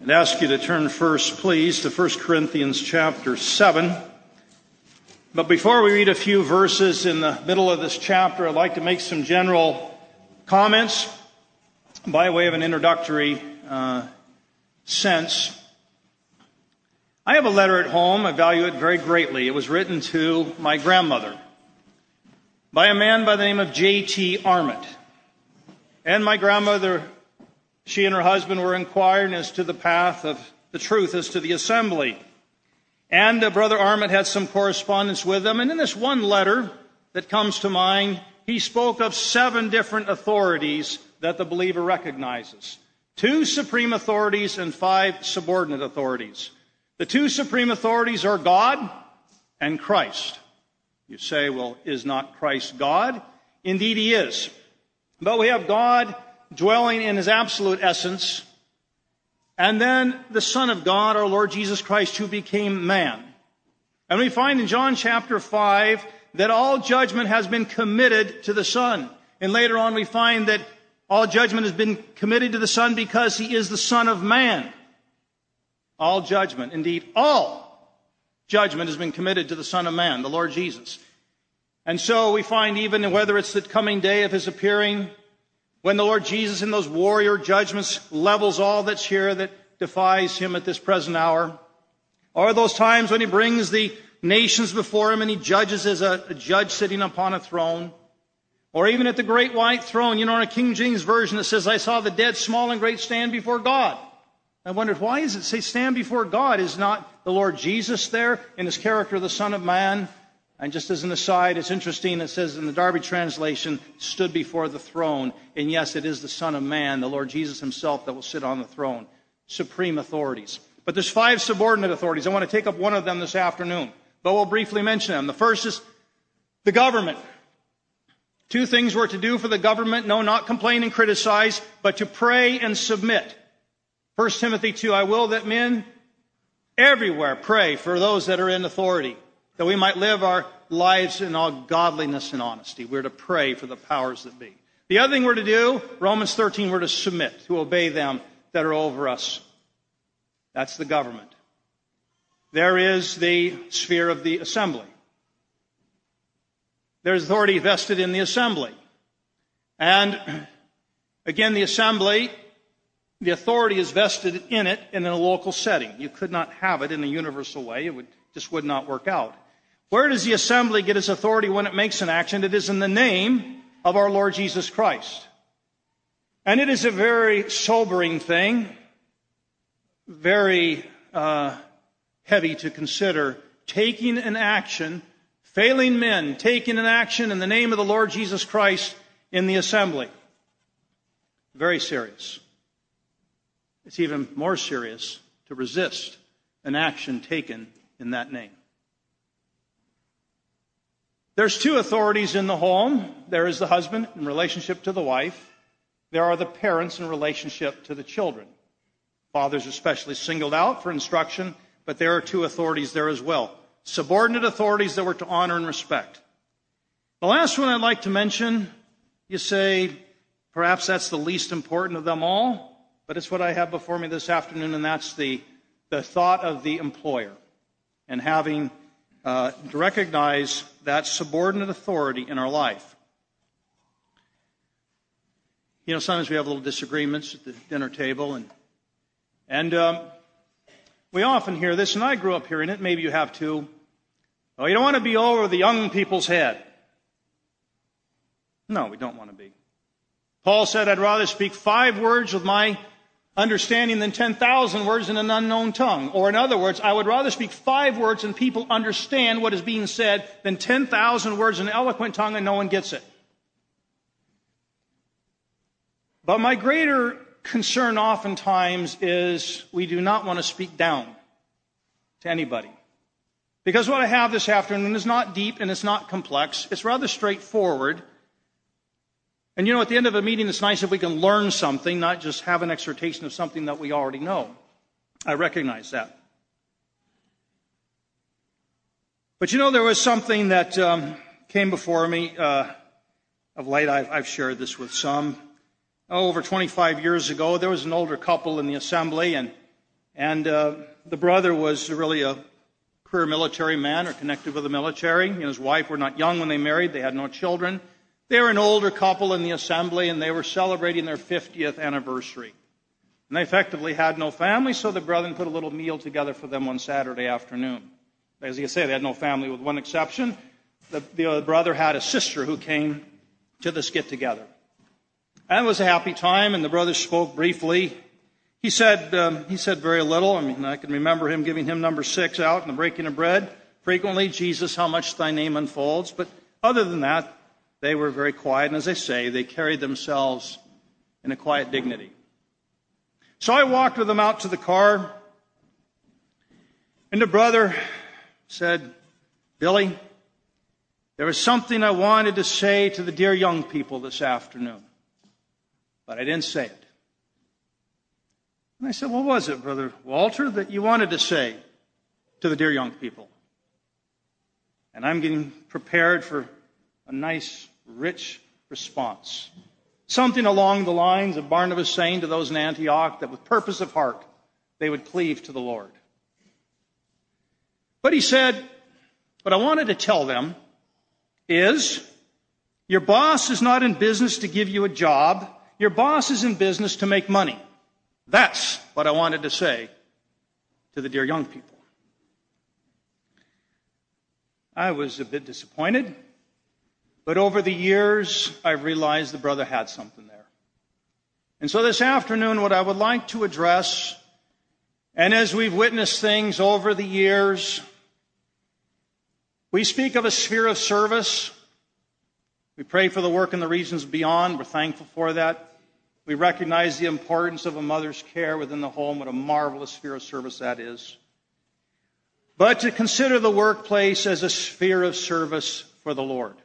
I'd ask you to turn first, please, to 1 Corinthians chapter 7. But before we read a few verses in the middle of this chapter, I'd like to make some general comments by way of an introductory sense. I have a letter at home. I value it very greatly. It was written to my grandmother by a man by the name of J.T. Armitt. And my grandmother, she and her husband were inquiring as to the path of the truth as to the assembly. And Brother Armitt had some correspondence with them. And in this one letter that comes to mind, he spoke of 7 different authorities that the believer recognizes. 2 supreme authorities and 5 subordinate authorities. The 2 supreme authorities are God and Christ. You say, well, is not Christ God? Indeed, he is. But we have God dwelling in his absolute essence, and then the Son of God, our Lord Jesus Christ, who became man. And we find in John chapter 5 that all judgment has been committed to the Son. And later on we find that all judgment has been committed to the Son because he is the Son of Man. All judgment, indeed all judgment has been committed to the Son of Man, the Lord Jesus. And so we find even whether it's the coming day of his appearing, when the Lord Jesus in those warrior judgments levels all that's here that defies him at this present hour, or those times when he brings the nations before him and he judges as a judge sitting upon a throne, or even at the great white throne. You know, in a King James Version it says, I saw the dead, small and great, stand before God. I wondered, why does it say stand before God? Is not the Lord Jesus there in his character of the Son of Man? And just as an aside, it's interesting, it says in the Darby translation, stood before the throne. And yes, it is the Son of Man, the Lord Jesus himself, that will sit on the throne. Supreme authorities. But there's 5 subordinate authorities. I want to take up one of them this afternoon, but we'll briefly mention them. The first is the government. 2 things we're to do for the government. No, not complain and criticize, but to pray and submit. 1 Timothy 2, I will that men everywhere pray for those that are in authority, that we might live our lives in all godliness and honesty. We're to pray for the powers that be. The other thing we're to do, Romans 13, we're to submit, to obey them that are over us. That's the government. There is the sphere of the assembly. There's authority vested in the assembly. And again, the assembly, the authority is vested in it in a local setting. You could not have it in a universal way. It just would not work out. Where does the assembly get its authority when it makes an action? It is in the name of our Lord Jesus Christ. And it is a very sobering thing, very heavy to consider, taking an action, failing men, taking an action in the name of the Lord Jesus Christ in the assembly. Very serious. It's even more serious to resist an action taken in that name. There's 2 authorities in the home. There is the husband in relationship to the wife. There are the parents in relationship to the children. Fathers are especially singled out for instruction, but there are 2 authorities there as well. Subordinate authorities that we're to honor and respect. The last one I'd like to mention, you say, perhaps that's the least important of them all, but it's what I have before me this afternoon, and that's the thought of the employer and having to recognize that subordinate authority in our life. You know, sometimes we have little disagreements at the dinner table, and we often hear this, and I grew up hearing it, maybe you have too. Oh, you don't want to be over the young people's head. No, we don't want to be. Paul said, I'd rather speak 5 words with my understanding than 10,000 words in an unknown tongue. Or in other words, I would rather speak 5 words and people understand what is being said than 10,000 words in an eloquent tongue and no one gets it. But my greater concern oftentimes is we do not want to speak down to anybody. Because what I have this afternoon is not deep and it's not complex. It's rather straightforward. And you know, at the end of a meeting, it's nice if we can learn something, not just have an exhortation of something that we already know. I recognize that. But you know, there was something that came before me of late. I've shared this with some. Over 25 years ago, there was an older couple in the assembly, and And the brother was really a career military man or connected with the military. He and his wife were not young when they married. They had no children. They were an older couple in the assembly, and they were celebrating their 50th anniversary. And they effectively had no family, so the brethren put a little meal together for them one Saturday afternoon. As you say, they had no family with one exception. The brother had a sister who came to this get-together. And it was a happy time, and the brother spoke briefly. He said very little. I mean, I can remember him giving him number 6 out in the breaking of bread. Frequently, Jesus, how much thy name unfolds. But other than that, they were very quiet. And as I say, they carried themselves in a quiet dignity. So I walked with them out to the car. And the brother said, Billy, there was something I wanted to say to the dear young people this afternoon, but I didn't say it. And I said, what was it, Brother Walter, that you wanted to say to the dear young people? And I'm getting prepared for a nice, rich response. Something along the lines of Barnabas saying to those in Antioch that with purpose of heart, they would cleave to the Lord. But he said, what I wanted to tell them is, your boss is not in business to give you a job. Your boss is in business to make money. That's what I wanted to say to the dear young people. I was a bit disappointed, but over the years, I've realized the brother had something there. And so this afternoon, what I would like to address, and as we've witnessed things over the years, we speak of a sphere of service. We pray for the work in the regions beyond. We're thankful for that. We recognize the importance of a mother's care within the home, what a marvelous sphere of service that is. But to consider the workplace as a sphere of service for the Lord.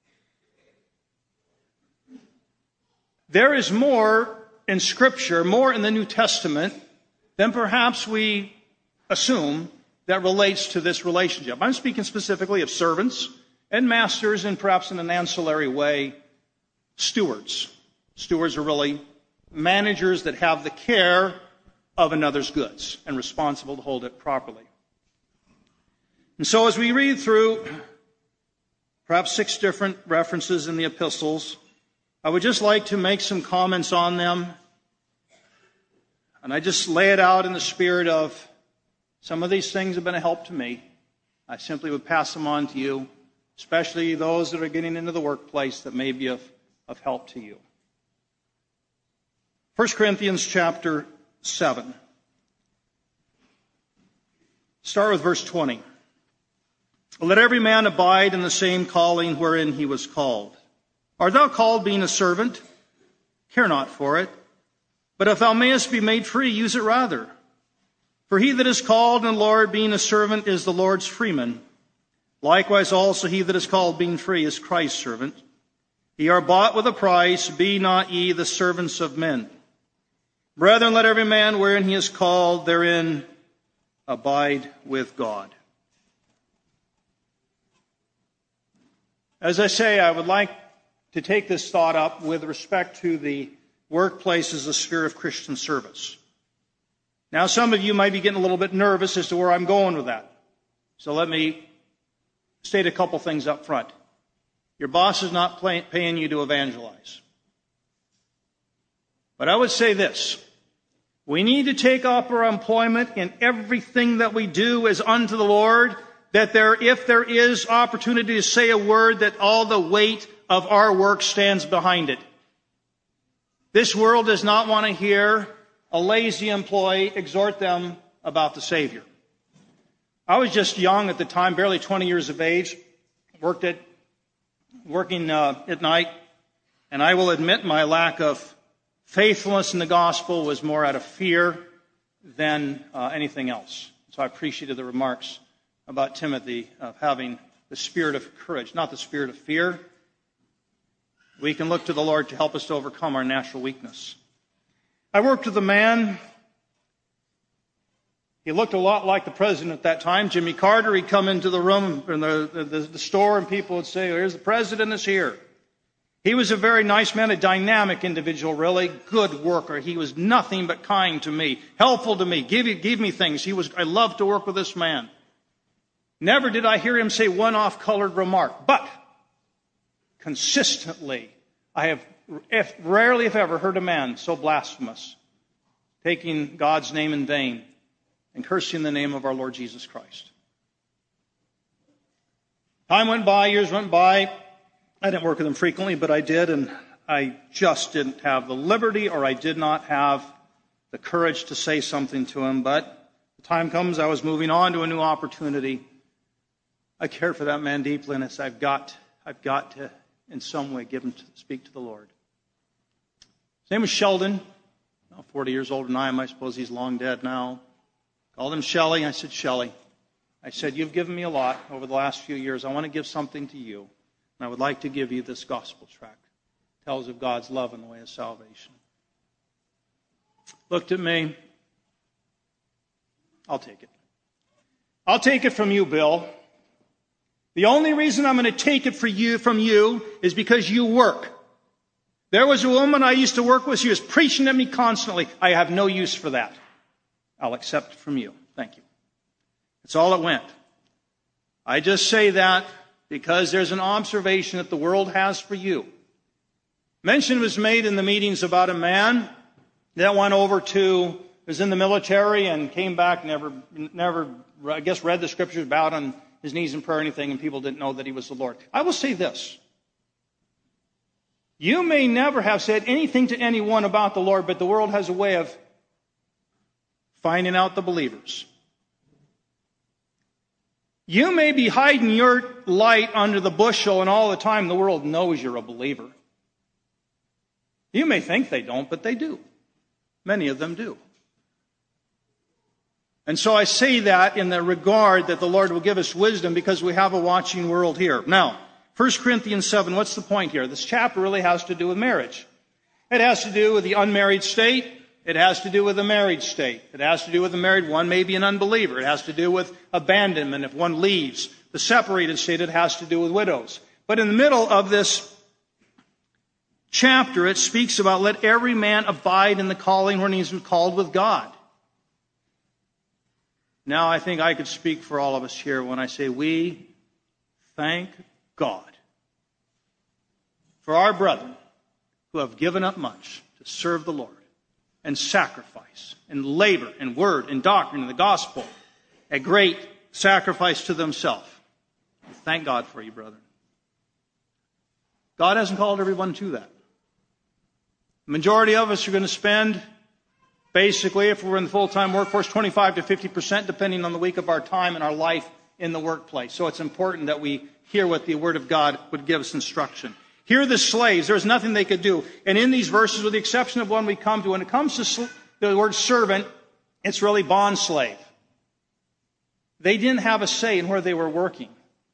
There is more in Scripture, more in the New Testament, than perhaps we assume that relates to this relationship. I'm speaking specifically of servants and masters, and perhaps in an ancillary way, stewards. Stewards are really managers that have the care of another's goods and responsible to hold it properly. And so as we read through perhaps 6 different references in the epistles, I would just like to make some comments on them. And I just lay it out in the spirit of some of these things have been a help to me. I simply would pass them on to you, especially those that are getting into the workplace that may be of help to you. 1 Corinthians chapter 7. Start with verse 20. Let every man abide in the same calling wherein he was called. Art thou called being a servant? Care not for it. But if thou mayest be made free, use it rather. For he that is called in the Lord being a servant is the Lord's freeman. Likewise also he that is called being free is Christ's servant. Ye are bought with a price, be not ye the servants of men. Brethren, let every man wherein he is called therein abide with God. As I say, I would like to take this thought up with respect to the workplace as a sphere of Christian service. Now, some of you might be getting a little bit nervous as to where I'm going with that. So let me state a couple things up front. Your boss is not paying you to evangelize. But I would say this. We need to take up our employment in everything that we do as unto the Lord, that if there is opportunity to say a word, that all the weight of our work stands behind it. This world does not want to hear a lazy employee exhort them about the Savior. I was just young at the time, barely 20 years of age, working at night, and I will admit my lack of faithfulness in the gospel was more out of fear than anything else. So I appreciated the remarks about Timothy of having the spirit of courage, not the spirit of fear. We can look to the Lord to help us to overcome our natural weakness. I worked with a man. He looked a lot like the president at that time, Jimmy Carter. He'd come into the room in the store, and people would say, "Here's the president is here." He was a very nice man, a dynamic individual, really, good worker. He was nothing but kind to me, helpful to me, give me things. I loved to work with this man. Never did I hear him say one off-colored remark, but consistently, I have rarely, if ever, heard a man so blasphemous, taking God's name in vain and cursing the name of our Lord Jesus Christ. Time went by, years went by. I didn't work with him frequently, but I did, and I just didn't have the liberty, or I did not have the courage to say something to him. But the time comes, I was moving on to a new opportunity. I cared for that man deeply, and I said, I've got to, in some way, speak to the Lord. His name was Sheldon, 40 years older than I am. I suppose he's long dead now. Called him Shelley. I said, Shelley, I said, you've given me a lot over the last few years. I want to give something to you. And I would like to give you this gospel tract. It tells of God's love in the way of salvation. Looked at me. I'll take it. I'll take it from you, Bill. The only reason I'm going to take it from you is because you work. There was a woman I used to work with. She was preaching at me constantly. I have no use for that. I'll accept it from you. Thank you. That's all it went. I just say that because there's an observation that the world has for you. Mention was made in the meetings about a man that was in the military and came back, never, I guess, read the scriptures, bowed on his knees in prayer or anything, and people didn't know that he was the Lord. I will say this. You may never have said anything to anyone about the Lord, but the world has a way of finding out the believers. You may be hiding your light under the bushel, and all the time the world knows you're a believer. You may think they don't, but they do. Many of them do. And so I say that in the regard that the Lord will give us wisdom because we have a watching world here. Now, 1 Corinthians 7, what's the point here? This chapter really has to do with marriage. It has to do with the unmarried state. It has to do with the married state. It has to do with the married one, maybe an unbeliever. It has to do with abandonment if one leaves. The separated state, it has to do with widows. But in the middle of this chapter, it speaks about let every man abide in the calling when he's called with God. Now, I think I could speak for all of us here when I say we thank God for our brethren who have given up much to serve the Lord and sacrifice and labor and word and doctrine and the gospel, a great sacrifice to themselves. Thank God for you, brethren. God hasn't called everyone to that. The majority of us are going to spend, basically, if we're in the full-time workforce, 25 to 50%, depending on the week of our time and our life in the workplace. So it's important that we hear what the Word of God would give us instruction. Here are the slaves. There's nothing they could do. And in these verses, with the exception of one we come to, when it comes to the word servant, it's really bond slave. They didn't have a say in where they were working.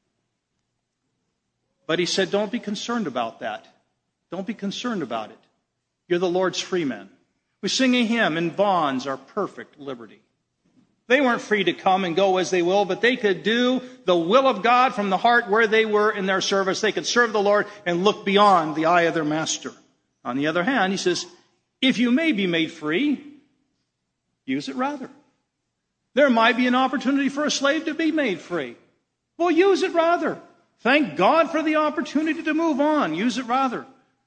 But he said, don't be concerned about that. Don't be concerned about it. You're the Lord's free men. We sing a hymn, in bonds are perfect liberty. They weren't free to come and go as they will, but they could do the will of God from the heart where they were in their service. They could serve the Lord and look beyond the eye of their master. On the other hand, he says, if you may be made free, use it rather. There might be an opportunity for a slave to be made free. Well, use it rather. Thank God for the opportunity to move on. Use it rather.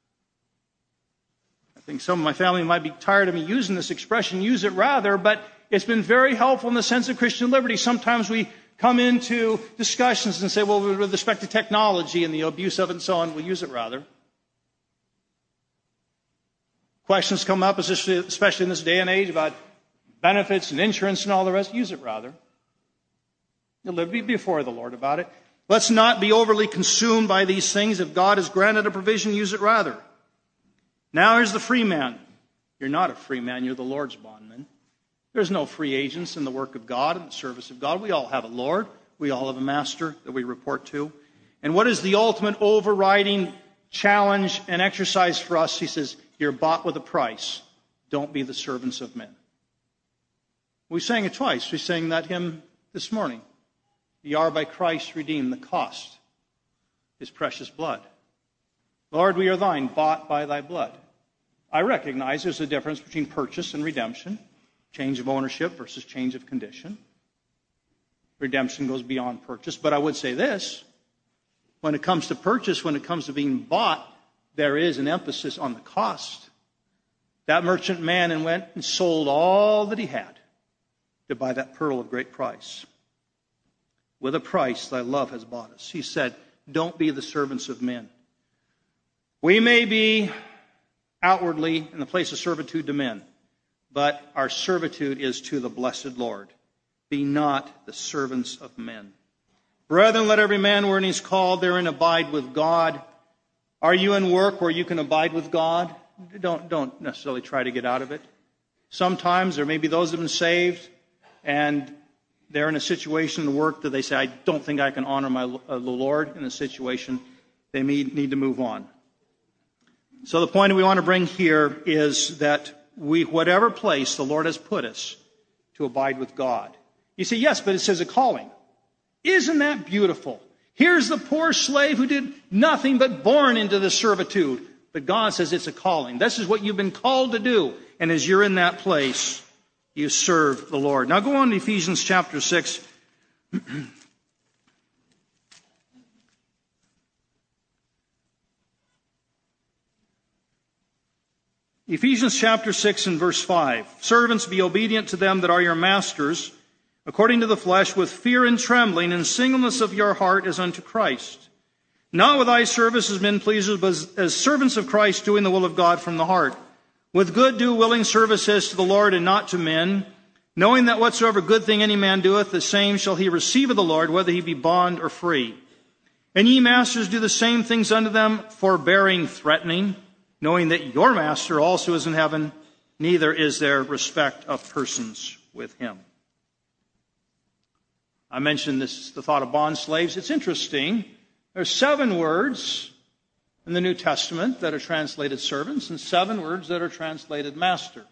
I think some of my family might be tired of me using this expression, use it rather, but it's been very helpful in the sense of Christian liberty. Sometimes we come into discussions and say, well, with respect to technology and the abuse of it and so on, we'll use it rather. Questions come up, especially in this day and age, about benefits and insurance and all the rest. Use it rather. You'll live before the Lord about it. Let's not be overly consumed by these things. If God has granted a provision, use it rather. Now here's the free man. You're not a free man, you're the Lord's bondman. There's no free agents in the work of God and the service of God. We all have a Lord. We all have a master that we report to. And what is the ultimate overriding challenge and exercise for us? He says, you're bought with a price. Don't be the servants of men. We sang it twice. We sang that hymn this morning. Ye are by Christ redeemed. The cost is precious blood. Lord, we are thine, bought by thy blood. I recognize there's a difference between purchase and redemption, change of ownership versus change of condition. Redemption goes beyond purchase. But I would say this, when it comes to purchase, when it comes to being bought, there is an emphasis on the cost. That merchant man and went and sold all that he had to buy that pearl of great price. With a price thy love has bought us. He said, don't be the servants of men. We may be outwardly in the place of servitude to men, but our servitude is to the blessed Lord. Be not the servants of men. Brethren, let every man wherein he's called therein abide with God. Are you in work where you can abide with God? Don't necessarily try to get out of it. Sometimes there may be those that have been saved and they're in a situation in work that they say, I don't think I can honor the Lord in a situation. They need to move on. So the point we want to bring here is that whatever place the Lord has put us, to abide with God. You say, yes, but it says a calling. Isn't that beautiful? Here's the poor slave who did nothing but born into the servitude. But God says it's a calling. This is what you've been called to do. And as you're in that place, you serve the Lord. Now go on to Ephesians chapter 6. Ephesians chapter 6 and verse 5. Servants, be obedient to them that are your masters, according to the flesh, with fear and trembling, and singleness of your heart as unto Christ. Not with eye service as men pleasers, but as servants of Christ, doing the will of God from the heart. With good do willing service as to the Lord and not to men, knowing that whatsoever good thing any man doeth, the same shall he receive of the Lord, whether he be bond or free. And ye masters, do the same things unto them, forbearing, threatening, knowing that your master also is in heaven, neither is there respect of persons with him. I mentioned this, the thought of bond slaves. It's interesting. There's 7 words in the New Testament that are translated servants and 7 words that are translated master.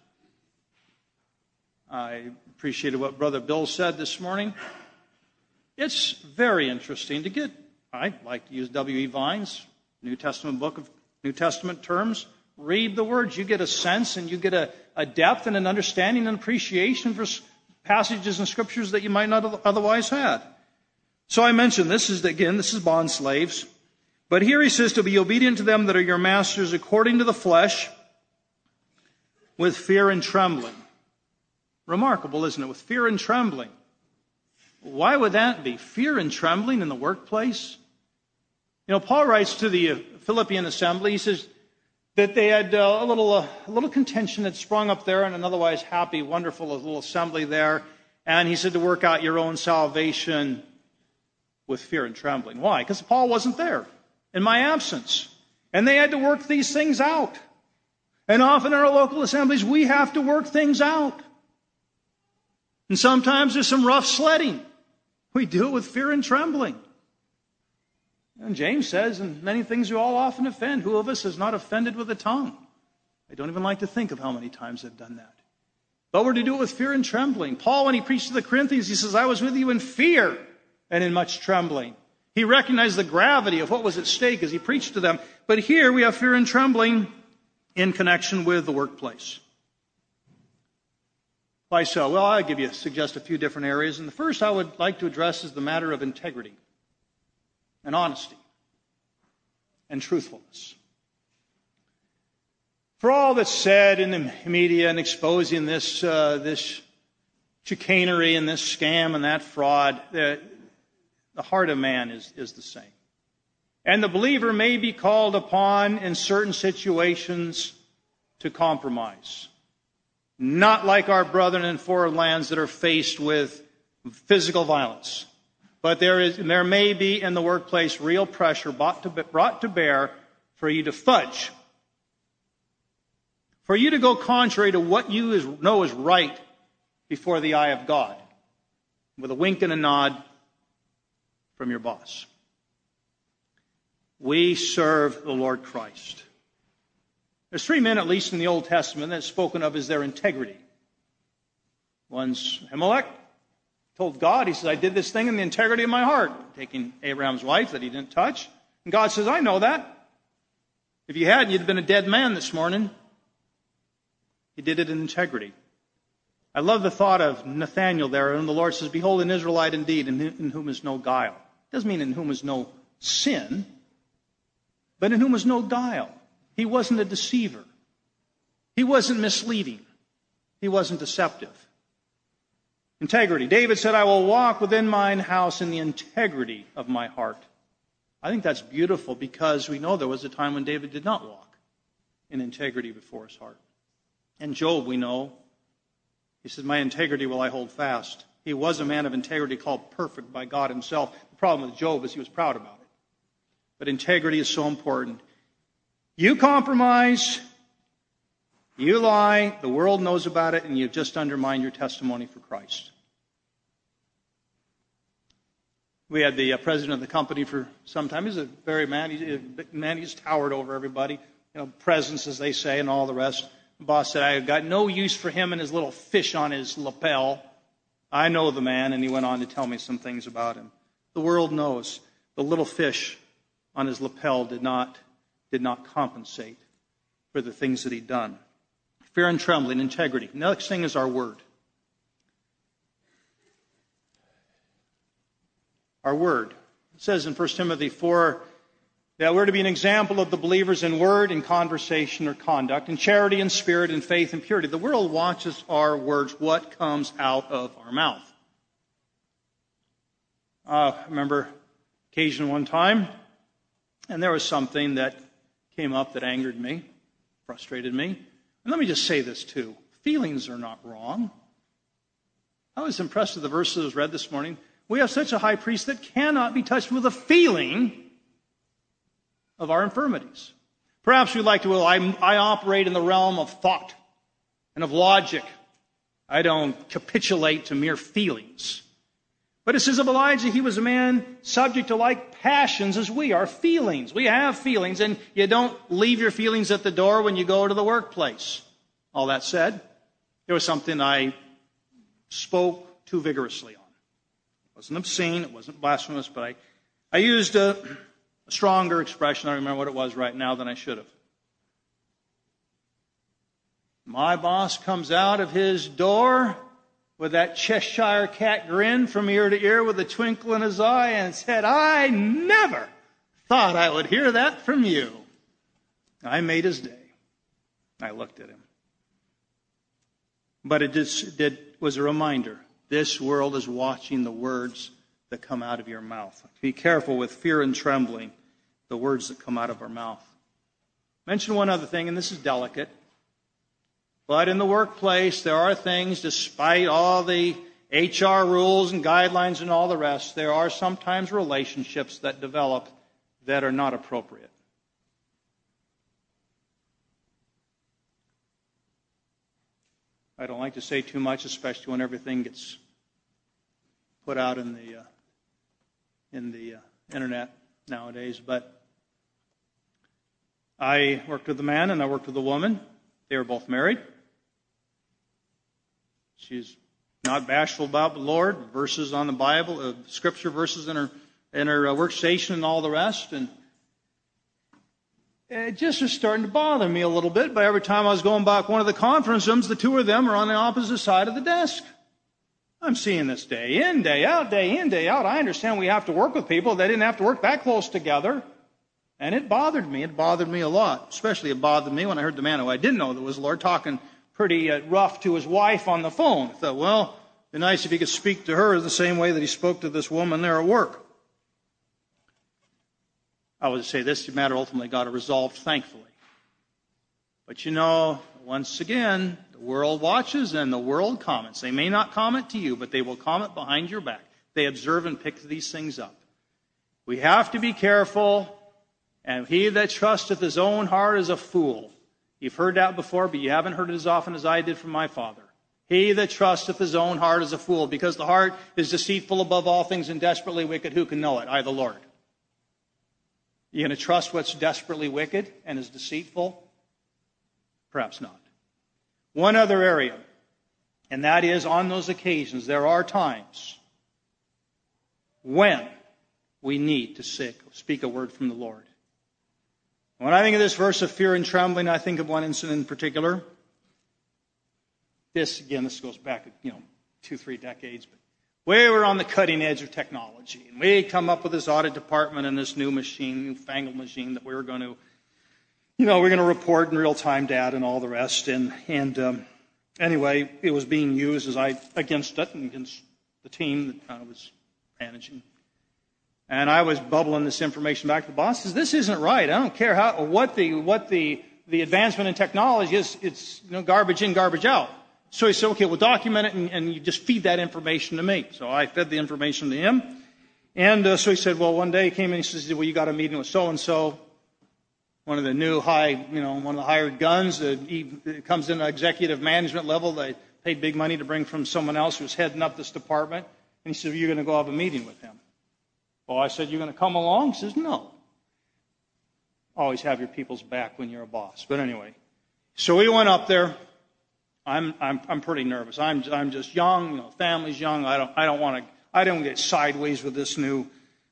I appreciated what Brother Bill said this morning. It's very interesting to get, I like to use W.E. Vine's New Testament book of New Testament terms. Read the words. You get a sense and you get a depth and an understanding and appreciation for passages and scriptures that you might not otherwise have. So I mentioned this is bond slaves. But here he says to be obedient to them that are your masters according to the flesh, with fear and trembling. Remarkable, isn't it? With fear and trembling. Why would that be? Fear and trembling in the workplace? You know, Paul writes to the Philippian assembly, he says that they had a little contention had sprung up there in an otherwise happy, wonderful little assembly there. And he said to work out your own salvation with fear and trembling. Why? Because Paul wasn't there in my absence. And they had to work these things out. And often in our local assemblies, we have to work things out. And sometimes there's some rough sledding. We do it with fear and trembling. And James says, in many things you all often offend. Who of us has not offended with the tongue? I don't even like to think of how many times I've done that. But we're to do it with fear and trembling. Paul, when he preached to the Corinthians, he says, I was with you in fear and in much trembling. He recognized the gravity of what was at stake as he preached to them. But here we have fear and trembling in connection with the workplace. Why so? Well, I'll suggest a few different areas. And the first I would like to address is the matter of integrity and honesty and truthfulness. For all that's said in the media and exposing this chicanery and this scam and that fraud, the heart of man is the same. And the believer may be called upon in certain situations to compromise. Not like our brethren in foreign lands that are faced with physical violence. But there may be in the workplace real pressure brought to bear for you to fudge. For you to go contrary to what you know is right before the eye of God. With a wink and a nod from your boss. We serve the Lord Christ. There's 3 men, at least in the Old Testament, that's spoken of as their integrity. One's Ahimelech. Told God, he says, I did this thing in the integrity of my heart, taking Abraham's wife that he didn't touch. And God says, I know that. If you hadn't, you'd have been a dead man this morning. He did it in integrity. I love the thought of Nathanael there, and the Lord says, "Behold, an Israelite indeed, in whom is no guile." It doesn't mean in whom is no sin, but in whom is no guile. He wasn't a deceiver. He wasn't misleading. He wasn't deceptive. Integrity. David said, "I will walk within mine house in the integrity of my heart." I think that's beautiful because we know there was a time when David did not walk in integrity before his heart. And Job, we know, he said, "My integrity will I hold fast." He was a man of integrity called perfect by God himself. The problem with Job is he was proud about it. But integrity is so important. You compromise, you lie, the world knows about it, and you've just undermined your testimony for Christ. We had the president of the company for some time. He's a very man. He's towered over everybody. Presence, as they say, and all the rest. The boss said, "I've got no use for him and his little fish on his lapel. I know the man," and he went on to tell me some things about him. The world knows the little fish on his lapel did not compensate for the things that he'd done. Fear and trembling, integrity. The next thing is our word. Our word. It says in 1 Timothy 4 that we're to be an example of the believers in word, in conversation or conduct, in charity and spirit, in faith and purity. The world watches our words, what comes out of our mouth. I remember occasion one time, and there was something that came up that angered me, frustrated me. And let me just say this too. Feelings are not wrong. I was impressed with the verse that was read this morning. We have such a high priest that cannot be touched with a feeling of our infirmities. Perhaps we'd like to, I operate in the realm of thought and of logic. I don't capitulate to mere feelings. But it says of Elijah, he was a man subject to like passions as we are. Feelings. We have feelings, and you don't leave your feelings at the door when you go to the workplace. All that said, there was something I spoke too vigorously on. It wasn't obscene, it wasn't blasphemous, but I used a stronger expression. I don't remember what it was right now than I should have. My boss comes out of his door with that Cheshire cat grin from ear to ear with a twinkle in his eye and said, "I never thought I would hear that from you." I made his day. I looked at him. But it was a reminder. This world is watching the words that come out of your mouth. Be careful with fear and trembling, the words that come out of our mouth. Mention one other thing, and this is delicate. But in the workplace, there are things, despite all the HR rules and guidelines and all the rest, there are sometimes relationships that develop that are not appropriate. I don't like to say too much, especially when everything gets put out in the internet nowadays. But I worked with a man and I worked with a woman. They were both married. She's not bashful about the Lord, verses on the Bible, scripture verses in her workstation and all the rest. And it just was starting to bother me a little bit. But every time I was going back one of the conference rooms, the two of them are on the opposite side of the desk. I'm seeing this day in, day out, day in, day out. I understand we have to work with people. They didn't have to work that close together. And it bothered me. It bothered me a lot. Especially it bothered me when I heard the man who I didn't know that was the Lord talking pretty rough to his wife on the phone. I thought, well, it'd be nice if he could speak to her the same way that he spoke to this woman there at work. I would say this matter ultimately got resolved, thankfully. But once again, the world watches and the world comments. They may not comment to you, but they will comment behind your back. They observe and pick these things up. We have to be careful. And he that trusteth his own heart is a fool. You've heard that before, but you haven't heard it as often as I did from my father. He that trusteth his own heart is a fool, because the heart is deceitful above all things and desperately wicked. Who can know it? I, the Lord. You going to trust what's desperately wicked and is deceitful? Perhaps not. One other area, and that is on those occasions, there are times when we need to speak a word from the Lord. When I think of this verse of fear and trembling, I think of one incident in particular. This goes back, 2-3 decades. But we were on the cutting edge of technology. And we come up with this audit department and this newfangled machine that we were going to, we're going to report in real-time data and all the rest. And anyway, it was being used against it and against the team that I was managing. And I was bubbling this information back to the boss. Says, this isn't right. I don't care what the advancement in technology is. It's garbage in, garbage out. So he said, okay, we'll document it and you just feed that information to me. So I fed the information to him. And so he said, well, one day he came in and he says, well, you got a meeting with so-and-so, one of the new one of the hired guns. He comes in at executive management level. They paid big money to bring from someone else who's heading up this department. And he said, you're going to go have a meeting with him. Well, I said, you're going to come along? He says, no. Always have your people's back when you're a boss. But anyway, so we went up there. I'm pretty nervous. I'm just young, family's young. I don't get sideways with this new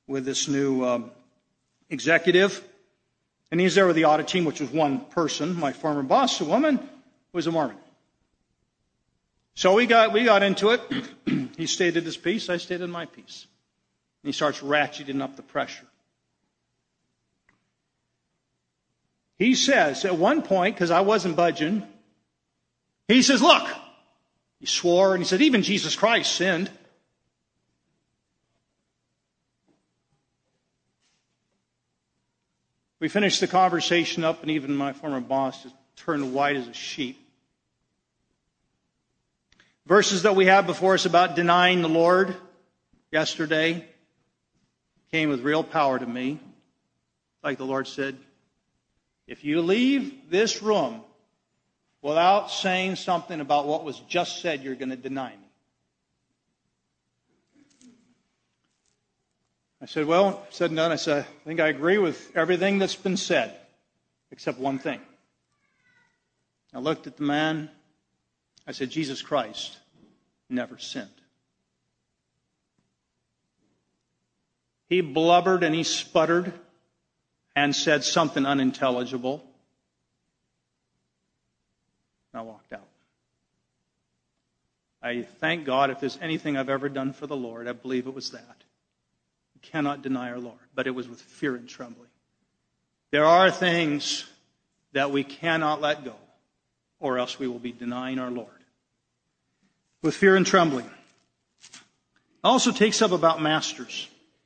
executive. And he's there with the audit team, which was one person. My former boss, a woman, was a Mormon. So we got into it. He stated his piece. I stated my piece. And he starts ratcheting up the pressure. He says, at one point, because I wasn't budging, he says, look, he swore, and he said, even Jesus Christ sinned. We finished the conversation up, and even my former boss just turned white as a sheet. Verses that we have before us about denying the Lord yesterday came with real power to me. Like the Lord said, if you leave this room without saying something about what was just said, you're going to deny me. I said, well, said and done. I said, I think I agree with everything that's been said, except one thing. I looked at the man. I said, Jesus Christ never sinned. He blubbered and he sputtered and said something unintelligible. And I walked out. I thank God if there's anything I've ever done for the Lord, I believe it was that. We cannot deny our Lord, but it was with fear and trembling. There are things that we cannot let go, or else we will be denying our Lord. With fear and trembling. It also takes up about masters.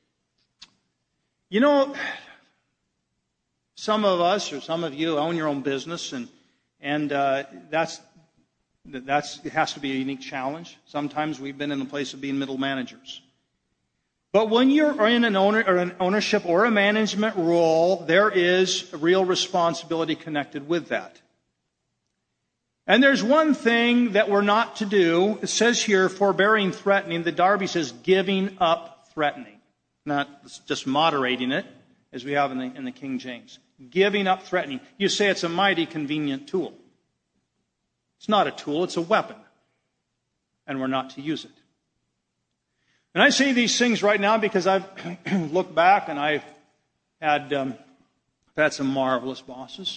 Some of us or some of you own your own business, and that's it has to be a unique challenge. Sometimes we've been in the place of being middle managers. But when you're in an ownership or a management role, there is a real responsibility connected with that. And there's one thing that we're not to do. It says here, forbearing threatening. The Darby says giving up threatening. Not just moderating it, as we have in the King James. Giving up threatening. You say it's a mighty convenient tool. It's not a tool, it's a weapon. And we're not to use it. And I say these things right now because I've looked back and I've had some marvelous bosses.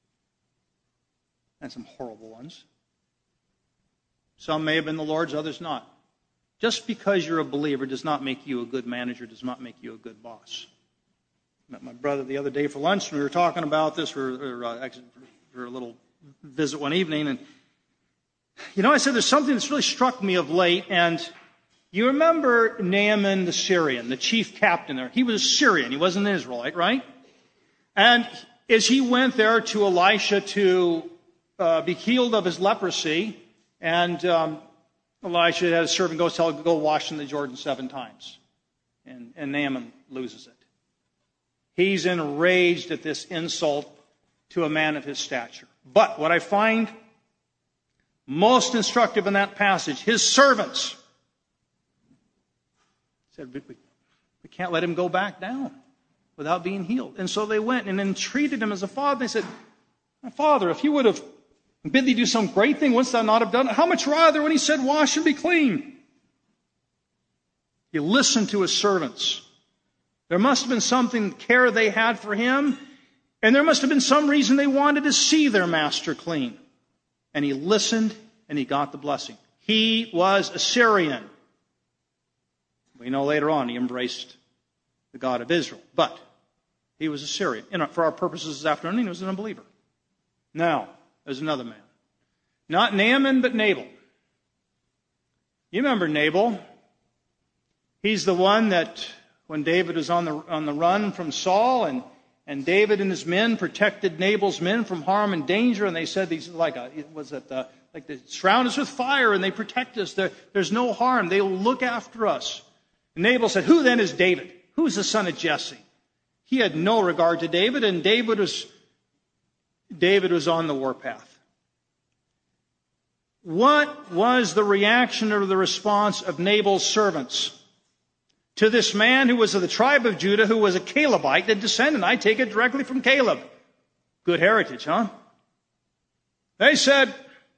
And some horrible ones. Some may have been the Lord's, others not. Just because you're a believer does not make you a good manager, does not make you a good boss. I met my brother the other day for lunch, and we were talking about this for a little visit one evening. And, I said there's something that's really struck me of late. And you remember Naaman the Syrian, the chief captain there. He was a Syrian. He wasn't an Israelite, right? And as he went there to Elisha to be healed of his leprosy, and Elisha had a servant go wash in the Jordan 7 times. And Naaman loses it. He's enraged at this insult to a man of his stature. But what I find most instructive in that passage, his servants said, we can't let him go back down without being healed. And so they went and entreated him as a father. They said, my father, if you would have bid thee do some great thing, wouldst thou not have done it? How much rather when he said, wash and be clean? He listened to his servants. There must have been something care they had for him. And there must have been some reason they wanted to see their master clean. And he listened and he got the blessing. He was a Syrian. We know later on he embraced the God of Israel. But he was a Syrian. For our purposes this afternoon, he was an unbeliever. Now, there's another man. Not Naaman, but Nabal. You remember Nabal? He's the one that when David was on the run from Saul, and David and his men protected Nabal's men from harm and danger, and they said these they surround us with fire and they protect us. There's no harm. They'll look after us. And Nabal said, "Who then is David? Who's the son of Jesse?" He had no regard to David, and David was on the warpath. What was the reaction or the response of Nabal's servants to this man who was of the tribe of Judah, who was a Calebite, a descendant? I take it directly from Caleb. Good heritage, huh? They said,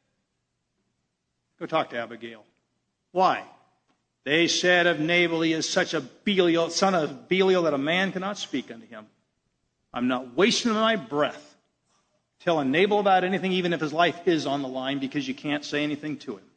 "Go talk to Abigail." Why? They said of Nabal, he is such a Belial, son of Belial, that a man cannot speak unto him. I'm not wasting my breath telling Nabal about anything, even if his life is on the line, because you can't say anything to him.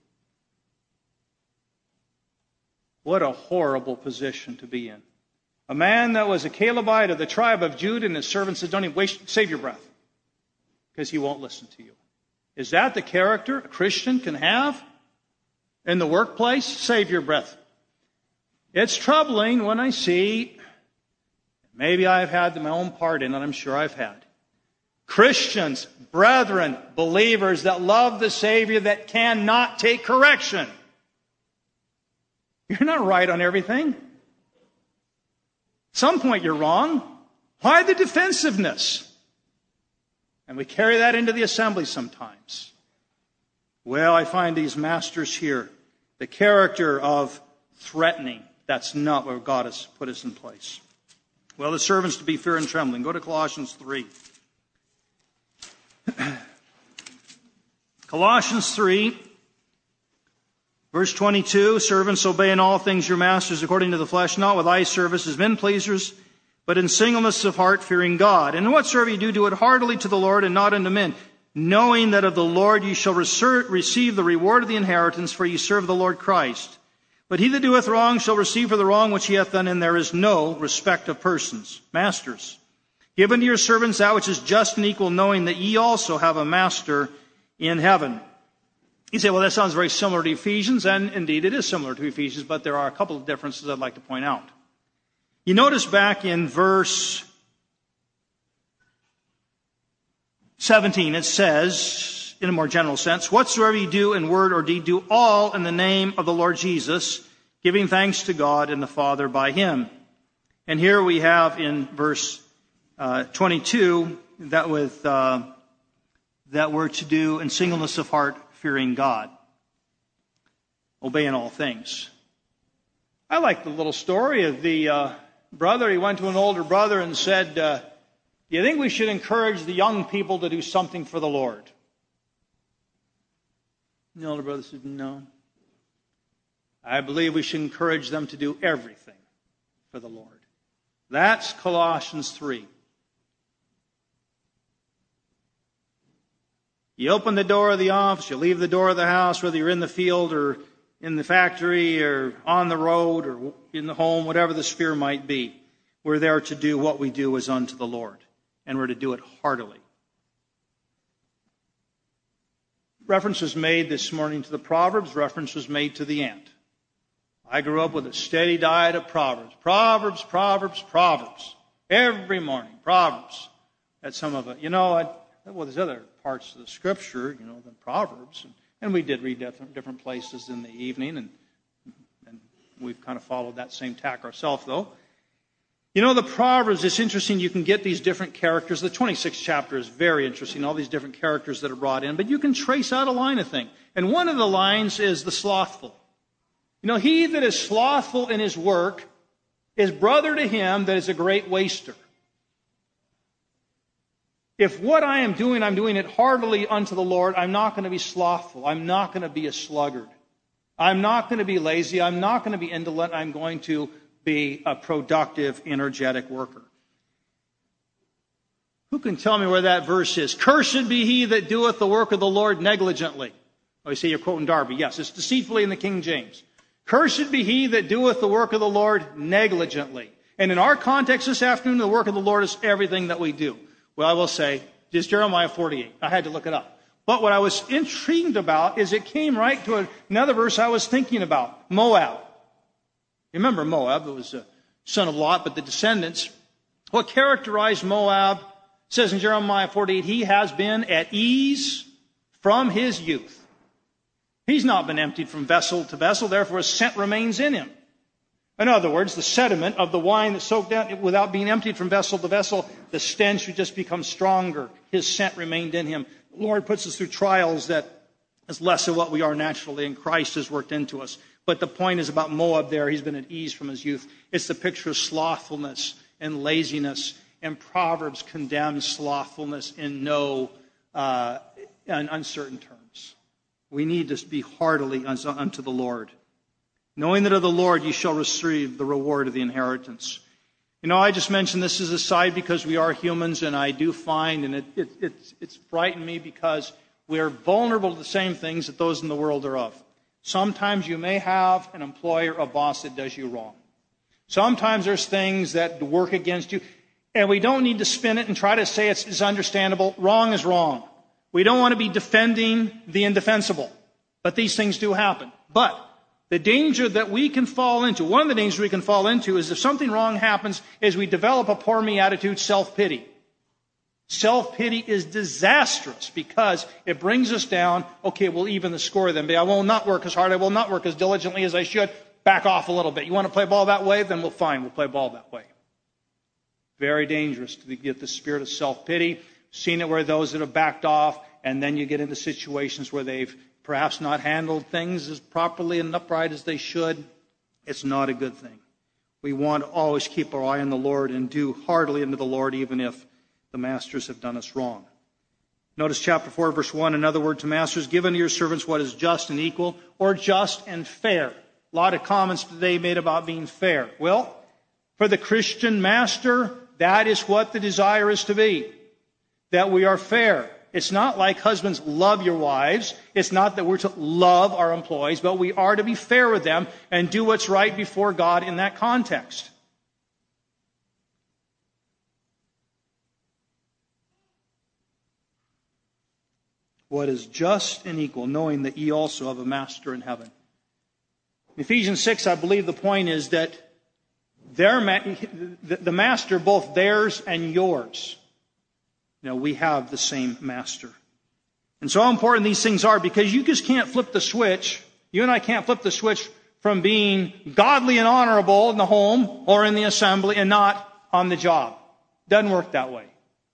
What a horrible position to be in. A man that was a Calebite of the tribe of Judah, and his servant said, "Don't even save your breath," because he won't listen to you. Is that the character a Christian can have in the workplace? Save your breath. It's troubling when I see, maybe I've had my own part in it, I'm sure I've had, Christians, brethren, believers that love the Savior that cannot take correction. You're not right on everything. At some point you're wrong. Why the defensiveness? And we carry that into the assembly sometimes. Well, I find these masters here, the character of threatening. That's not where God has put us in place. Well, the servants to be fear and trembling. Go to Colossians 3. Colossians 3, verse 22, "Servants, obey in all things your masters according to the flesh, not with eye service as men pleasers, but in singleness of heart, fearing God. And whatsoever you do, do it heartily to the Lord and not unto men, knowing that of the Lord ye shall receive the reward of the inheritance, for ye serve the Lord Christ. But he that doeth wrong shall receive for the wrong which he hath done, and there is no respect of persons. Masters, give unto your servants that which is just and equal, knowing that ye also have a master in heaven." You say, well, that sounds very similar to Ephesians, and indeed it is similar to Ephesians, but there are a couple of differences I'd like to point out. You notice back in verse 17, it says, in a more general sense, "Whatsoever you do in word or deed, do all in the name of the Lord Jesus, giving thanks to God and the Father by him." And here we have in verse 22 that we're to do in singleness of heart, fearing God. Obey in all things. I like the little story of the brother. He went to an older brother and said, "Do you think we should encourage the young people to do something for the Lord?" And the older brother said, "No. I believe we should encourage them to do everything for the Lord." That's Colossians 3. You open the door of the office, you leave the door of the house, whether you're in the field or in the factory or on the road or in the home, whatever the sphere might be. We're there to do what we do as unto the Lord, and we're to do it heartily. Reference was made this morning to the Proverbs. Reference was made to the ant. I grew up with a steady diet of Proverbs. Proverbs, Proverbs, Proverbs. Every morning, Proverbs. That's some of it. There's other parts of the Scripture, than Proverbs. And we did read different places in the evening, and we've kind of followed that same tack ourselves, though. The Proverbs, it's interesting. You can get these different characters. The 26th chapter is very interesting, all these different characters that are brought in. But you can trace out a line of things. And one of the lines is the slothful. He that is slothful in his work is brother to him that is a great waster. If what I am doing, I'm doing it heartily unto the Lord, I'm not going to be slothful. I'm not going to be a sluggard. I'm not going to be lazy. I'm not going to be indolent. I'm going to be a productive, energetic worker. Who can tell me where that verse is? Cursed be he that doeth the work of the Lord negligently. Oh, you say you're quoting Darby. Yes, it's deceitfully in the King James. Cursed be he that doeth the work of the Lord negligently. And in our context this afternoon, the work of the Lord is everything that we do. Well, I will say, just Jeremiah 48. I had to look it up. But what I was intrigued about is it came right to another verse I was thinking about. Moab. You remember Moab? It was a son of Lot, but the descendants. What characterized Moab? It says in Jeremiah 48, he has been at ease from his youth. He's not been emptied from vessel to vessel, therefore his scent remains in him. In other words, the sediment of the wine that soaked out without being emptied from vessel to vessel, the stench would just become stronger. His scent remained in him. The Lord puts us through trials that is less of what we are naturally, and Christ has worked into us. But the point is about Moab there. He's been at ease from his youth. It's the picture of slothfulness and laziness. And Proverbs condemns slothfulness in no uncertain terms. We need to be heartily unto the Lord. Knowing that of the Lord ye shall receive the reward of the inheritance. You know, I just mentioned this as a side because we are humans, and I do find, and it's frightened me because we are vulnerable to the same things that those in the world are of. Sometimes you may have an employer, a boss that does you wrong. Sometimes there's things that work against you, and we don't need to spin it and try to say it's understandable. Wrong is wrong. We don't want to be defending the indefensible, but these things do happen. But the danger that we can fall into, one of the dangers we can fall into is if something wrong happens, is we develop a poor me attitude, self-pity. Self-pity is disastrous because it brings us down. Okay, we'll even the score then. I will not work as hard. I will not work as diligently as I should. Back off a little bit. You want to play ball that way? Then we'll play ball that way. Very dangerous to get the spirit of self-pity. Seen it where those that have backed off, and then you get into situations where they've perhaps not handled things as properly and upright as they should. It's not a good thing. We want to always keep our eye on the Lord and do heartily unto the Lord, even if the masters have done us wrong. Notice chapter 4, verse 1, another word to masters, give unto your servants what is just and equal, or just and fair. A lot of comments today made about being fair. Well, for the Christian master, that is what the desire is to be. That we are fair. It's not like husbands love your wives. It's not that we're to love our employees, but we are to be fair with them and do what's right before God in that context. What is just and equal, knowing that ye also have a master in heaven. In Ephesians 6, I believe the point is that the master, both theirs and yours, we have the same master. And so how important these things are, because you just can't flip the switch. You and I can't flip the switch from being godly and honorable in the home or in the assembly and not on the job. Doesn't work that way.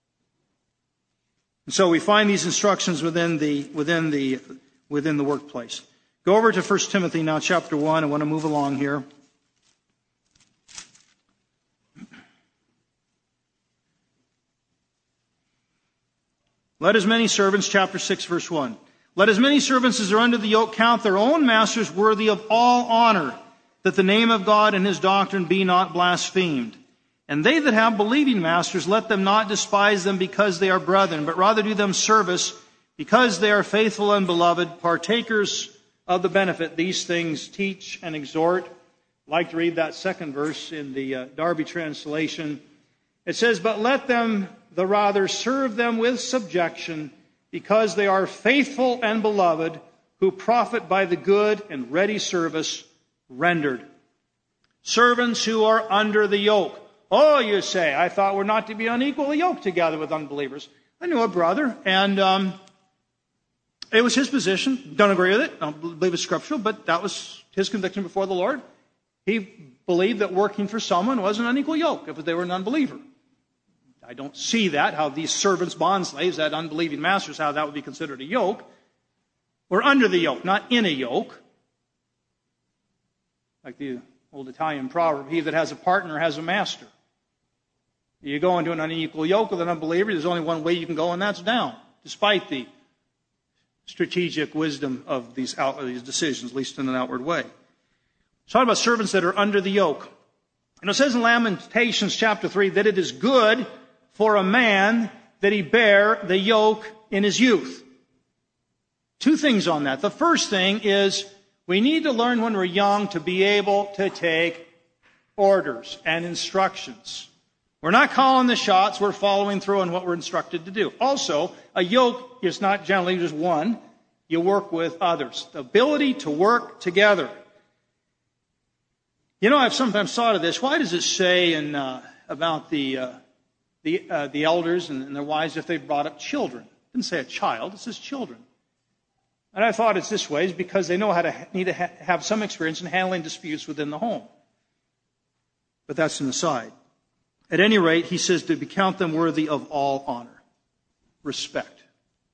And so we find these instructions within the workplace. Go over to 1 Timothy now, chapter 1. I want to move along here. Let as many servants, chapter 6, verse 1. Let as many servants as are under the yoke count their own masters worthy of all honor, that the name of God and his doctrine be not blasphemed. And they that have believing masters, let them not despise them because they are brethren, but rather do them service because they are faithful and beloved, partakers of the benefit. These things teach and exhort. I'd like to read that second verse in the Darby translation. It says, but let them the rather serve them with subjection, because they are faithful and beloved, who profit by the good and ready service rendered. Servants who are under the yoke. Oh, you say, I thought we're not to be unequally yoked together with unbelievers. I knew a brother, and it was his position. Don't agree with it. Don't believe it's scriptural, but that was his conviction before the Lord. He believed that working for someone was an unequal yoke if they were an unbeliever. I don't see that, how these servants, bond slaves, had unbelieving masters, how that would be considered a yoke. We're under the yoke, not in a yoke. Like the old Italian proverb, he that has a partner has a master. You go into an unequal yoke with an unbeliever, there's only one way you can go, and that's down, despite the strategic wisdom of these decisions, at least in an outward way. It's talking about servants that are under the yoke. And it says in Lamentations chapter 3 that it is good for a man that he bear the yoke in his youth. Two things on that. The first thing is we need to learn when we're young to be able to take orders and instructions. We're not calling the shots, we're following through on what we're instructed to do. Also, a yoke is not generally just one. You work with others. The ability to work together. You know, I've sometimes thought of this. Why does it say about the elders and their wives if they brought up children? It didn't say a child, it says children. And I thought it's this way, is because they know how to need to have some experience in handling disputes within the home. But that's an aside. At any rate, he says to count them worthy of all honor, respect.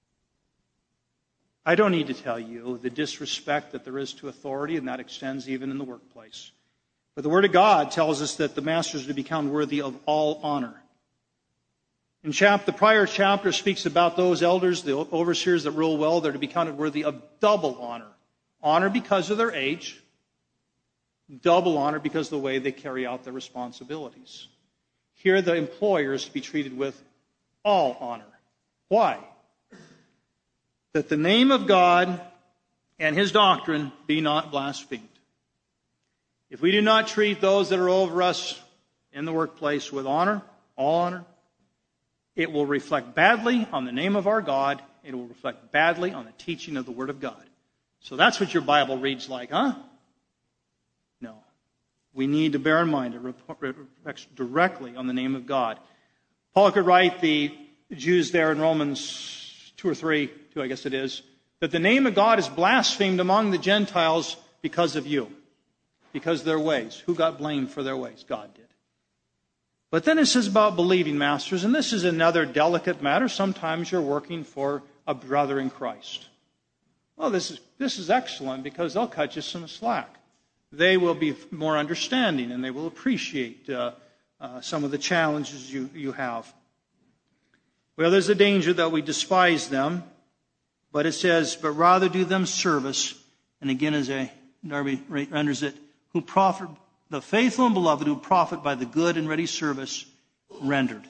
I don't need to tell you the disrespect that there is to authority, and that extends even in the workplace. But the Word of God tells us that the masters are to be counted worthy of all honor. In the prior chapter speaks about those elders, the overseers that rule well, they're to be counted worthy of double honor. Honor because of their age, double honor because of the way they carry out their responsibilities. Here the employer is to be treated with all honor. Why? That the name of God and His doctrine be not blasphemed. If we do not treat those that are over us in the workplace with honor, all honor, it will reflect badly on the name of our God. It will reflect badly on the teaching of the Word of God. So that's what your Bible reads like, huh? No. We need to bear in mind it reflects directly on the name of God. Paul could write the Jews there in Romans 2 or 3, 2 I guess it is, that the name of God is blasphemed among the Gentiles because of you, because of their ways. Who got blamed for their ways? God did. But then it says about believing masters, and this is another delicate matter. Sometimes you're working for a brother in Christ. Well, this is excellent because they'll cut you some slack. They will be more understanding and they will appreciate some of the challenges you have. Well, there's a danger that we despise them, but it says, but rather do them service. And again, as Darby renders it, who profit, the faithful and beloved who profit by the good and ready service rendered.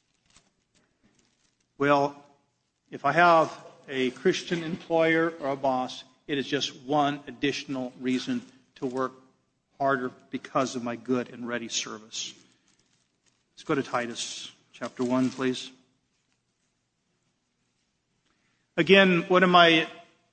Well, if I have a Christian employer or a boss, it is just one additional reason to work harder because of my good and ready service. Let's go to Titus chapter 1, please. Again, one of my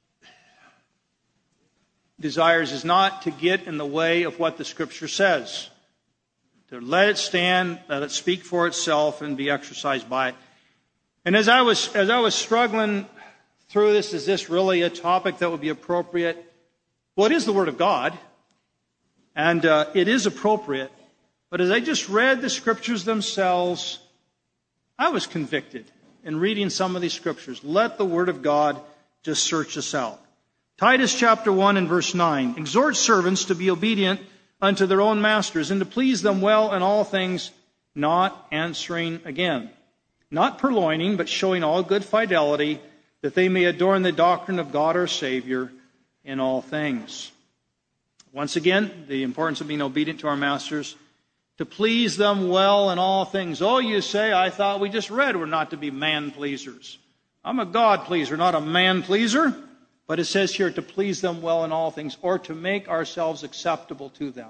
desires is not to get in the way of what the Scripture says. To let it stand, let it speak for itself, and be exercised by it. And as I was struggling through this, is this really a topic that would be appropriate? Well, it is the Word of God, and it is appropriate. But as I just read the Scriptures themselves, I was convicted in reading some of these Scriptures. Let the Word of God just search us out. Titus chapter 1 and verse 9. Exhort servants to be obedient unto their own masters, and to please them well in all things, not answering again. Not purloining, but showing all good fidelity, that they may adorn the doctrine of God our Savior in all things. Once again, the importance of being obedient to our masters, to please them well in all things. Oh, you say, I thought we just read we're not to be man-pleasers. I'm a God-pleaser, not a man-pleaser. But it says here to please them well in all things, or to make ourselves acceptable to them.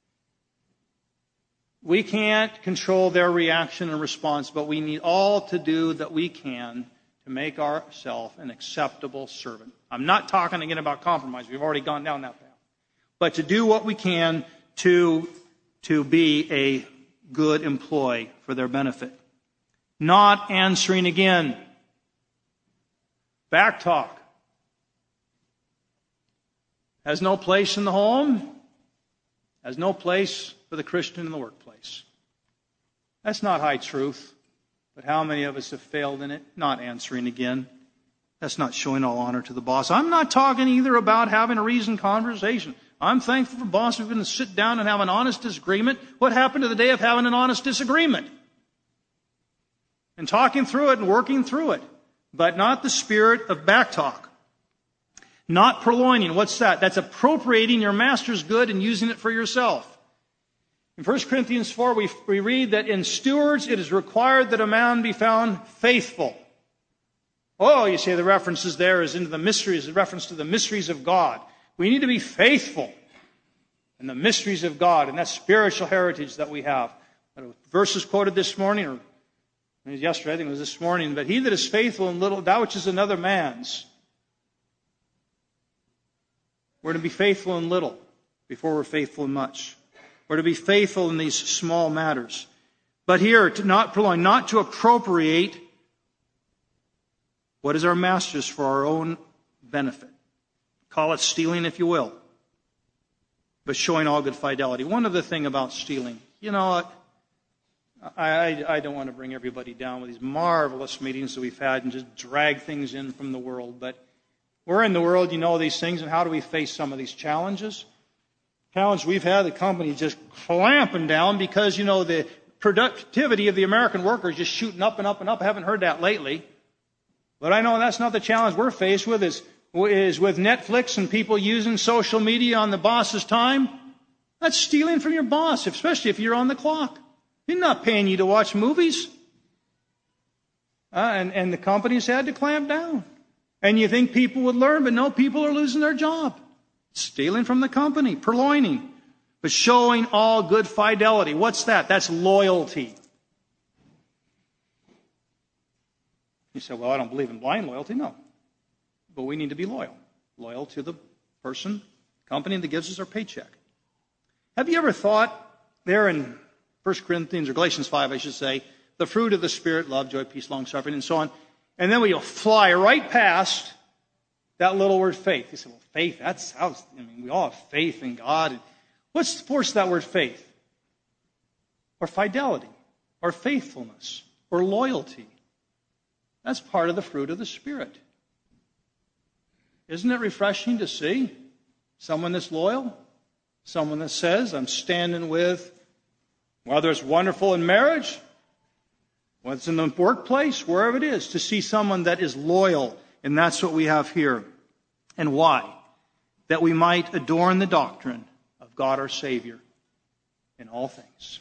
We can't control their reaction and response, but we need all to do that we can to make ourselves an acceptable servant. I'm not talking again about compromise. We've already gone down that path. But to do what we can to be a good employee for their benefit. Not answering again. Back talk. Has no place in the home, has no place for the Christian in the workplace. That's not high truth, but how many of us have failed in it? Not answering again. That's not showing all honor to the boss. I'm not talking either about having a reasoned conversation. I'm thankful for boss who's going to sit down and have an honest disagreement. What happened to the day of having an honest disagreement? And talking through it and working through it, but not the spirit of backtalk. Not purloining. What's that? That's appropriating your master's good and using it for yourself. In 1 Corinthians 4, we read that in stewards it is required that a man be found faithful. Oh, you say the references there is into the mysteries, a reference to the mysteries of God. We need to be faithful in the mysteries of God and that spiritual heritage that we have. Verses quoted this morning, or yesterday, I think it was this morning, but he that is faithful in little, that which is another man's. We're to be faithful in little before we're faithful in much. We're to be faithful in these small matters. But here, to not prolong, not to appropriate what is our master's for our own benefit. Call it stealing if you will, but showing all good fidelity. One other thing about stealing, I don't want to bring everybody down with these marvelous meetings that we've had and just drag things in from the world, but we're in the world, you know these things, and how do we face some of these challenges? Challenge we've had, the company just clamping down because, the productivity of the American worker is just shooting up and up and up. I haven't heard that lately. But I know that's not the challenge we're faced with, is with Netflix and people using social media on the boss's time. That's stealing from your boss, especially if you're on the clock. He's not paying you to watch movies. And the company's had to clamp down. And you think people would learn, but no, people are losing their job. Stealing from the company, purloining, but showing all good fidelity. What's that? That's loyalty. You say, well, I don't believe in blind loyalty. No. But we need to be loyal. Loyal to the person, company that gives us our paycheck. Have you ever thought there in 1 Corinthians or Galatians 5, I should say, the fruit of the Spirit, love, joy, peace, long-suffering, and so on. And then we'll fly right past that little word faith. You say, well, faith, we all have faith in God. What's the force of that word faith? Or fidelity, or faithfulness, or loyalty. That's part of the fruit of the Spirit. Isn't it refreshing to see someone that's loyal? Someone that says, I'm standing with, whether it's wonderful in marriage, whether it's in the workplace, wherever it is, to see someone that is loyal. And that's what we have here. And why? That we might adorn the doctrine of God our Savior in all things.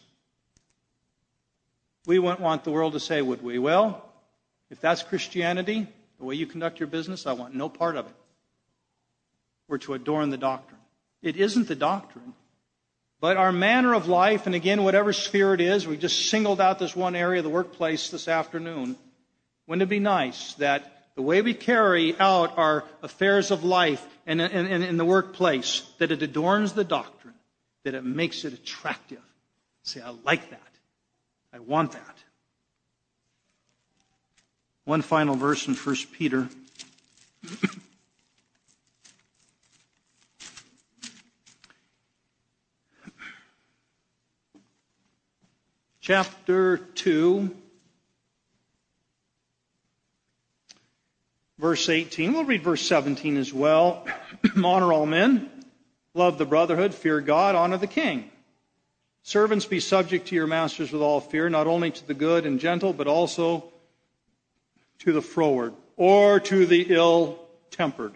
We wouldn't want the world to say, would we? Well, if that's Christianity, the way you conduct your business, I want no part of it. We're to adorn the doctrine. It isn't the doctrine, but our manner of life, and again, whatever sphere it is, we just singled out this one area of the workplace this afternoon. Wouldn't it be nice that the way we carry out our affairs of life and in the workplace, that it adorns the doctrine, that it makes it attractive? Say, I like that. I want that. One final verse in 1 Peter. Chapter 2, verse 18. We'll read verse 17 as well. Honor all men, love the brotherhood, fear God, honor the king. Servants, be subject to your masters with all fear, not only to the good and gentle, but also to the froward, or to the ill-tempered.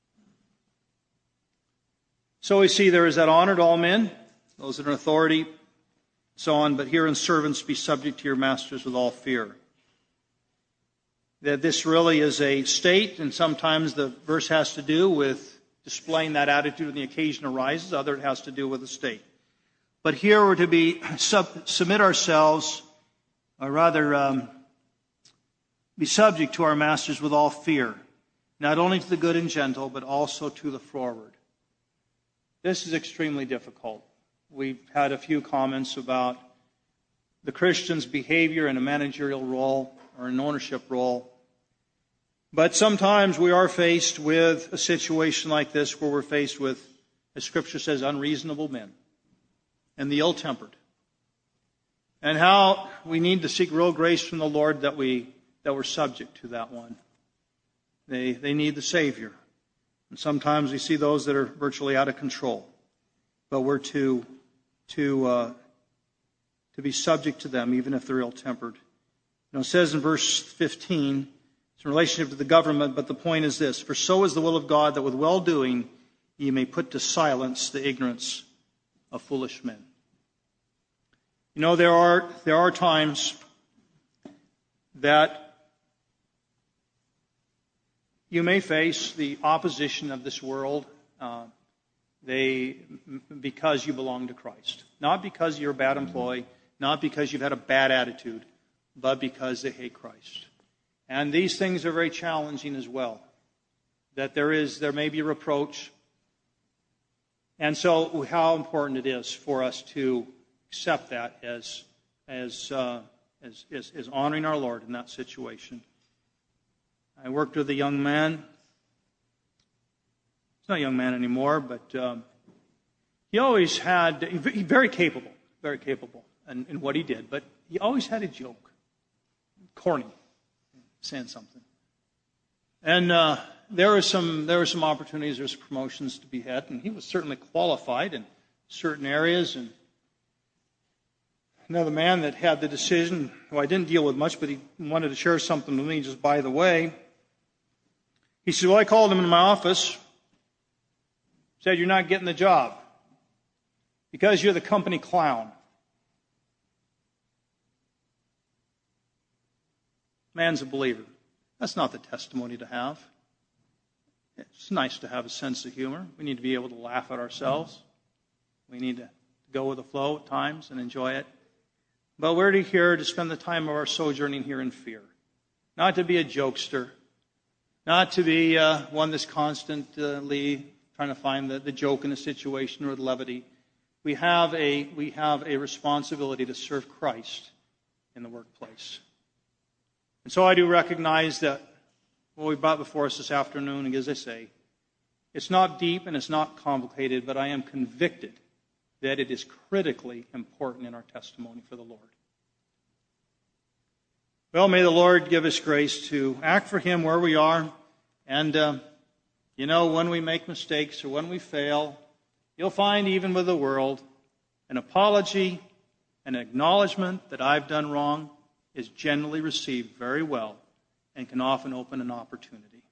So we see there is that honor to all men, those that are in authority, so on, but here in servants, be subject to your masters with all fear. That this really is a state, and sometimes the verse has to do with displaying that attitude when the occasion arises, other it has to do with the state. But here we're to submit ourselves, or rather be subject to our masters with all fear, not only to the good and gentle, but also to the froward. This is extremely difficult. We've had a few comments about the Christian's behavior in a managerial role or an ownership role. But sometimes we are faced with a situation like this where we're faced with, as Scripture says, unreasonable men and the ill-tempered. And how we need to seek real grace from the Lord that we're subject to that one. They need the Savior. And sometimes we see those that are virtually out of control. But we're to be subject to them, even if they're ill-tempered. It says in verse 15, it's in relationship to the government, but the point is this: for so is the will of God, that with well-doing ye may put to silence the ignorance of foolish men. You know, there are times that you may face the opposition of this world because you belong to Christ. Not because you're a bad employee, not because you've had a bad attitude, but because they hate Christ. And these things are very challenging as well. That there may be reproach. And so how important it is for us to accept that as honoring our Lord in that situation. I worked with a young man. He's not a young man anymore, but he always had, very capable in what he did, but he always had a joke. Corny, saying something. And there were some opportunities, there was promotions to be had, and he was certainly qualified in certain areas. And another man that had the decision, who I didn't deal with much, but he wanted to share something with me just by the way. He said, well, I called him in my office, said, you're not getting the job because you're the company clown. Man's a believer. That's not the testimony to have. It's nice to have a sense of humor. We need to be able to laugh at ourselves. We need to go with the flow at times and enjoy it. But we're here to spend the time of our sojourning here in fear. Not to be a jokester. Not to be one that's constantly trying to find the joke in a situation or the levity. We have a responsibility to serve Christ in the workplace. And so I do recognize that what we brought before us this afternoon, and as I say, it's not deep and it's not complicated, but I am convicted that it is critically important in our testimony for the Lord. Well, may the Lord give us grace to act for Him where we are. And, when we make mistakes or when we fail, you'll find even with the world, an apology, an acknowledgement that I've done wrong is generally received very well and can often open an opportunity.